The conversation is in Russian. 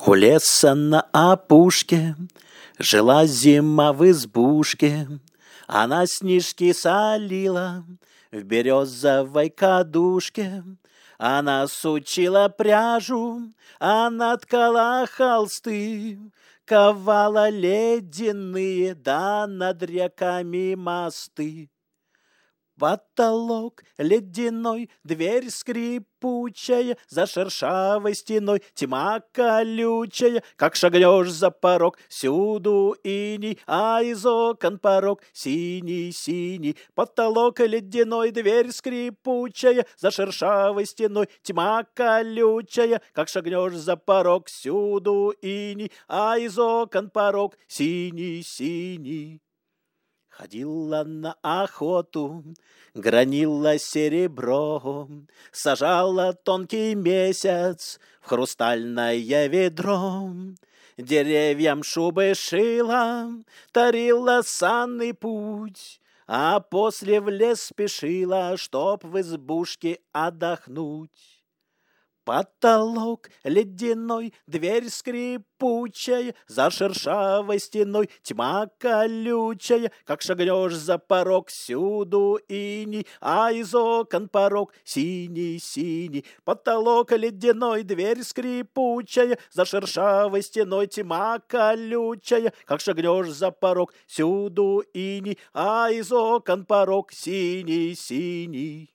У леса на опушке жила зима в избушке. Она снежки солила в березовой кадушке. Она сучила пряжу, она ткала холсты, ковала ледяные, да над реками мосты. Потолок ледяной, дверь скрипучая, за шершавой стеной тьма колючая. Как шагнешь за порог, всюду иней, а из окон порог синий-синий. Потолок ледяной, дверь скрипучая, за шершавой стеной тьма колючая. Как шагнешь за порог, всюду иней, а из окон порог синий-синий. Ходила на охоту, гранила серебро, сажала тонкий месяц в хрустальное ведро. Деревьям шубы шила, тарила санный путь, а после в лес спешила, чтоб в избушке отдохнуть. Потолок ледяной, дверь скрипучая, за шершавой стеной тьма колючая. Как шагнешь за порог, всюду иней, а из окон порог синий-синий. Потолок ледяной, дверь скрипучая, за шершавой стеной тьма колючая. Как шагнешь за порог, всюду иней, а из окон порог синий-синий.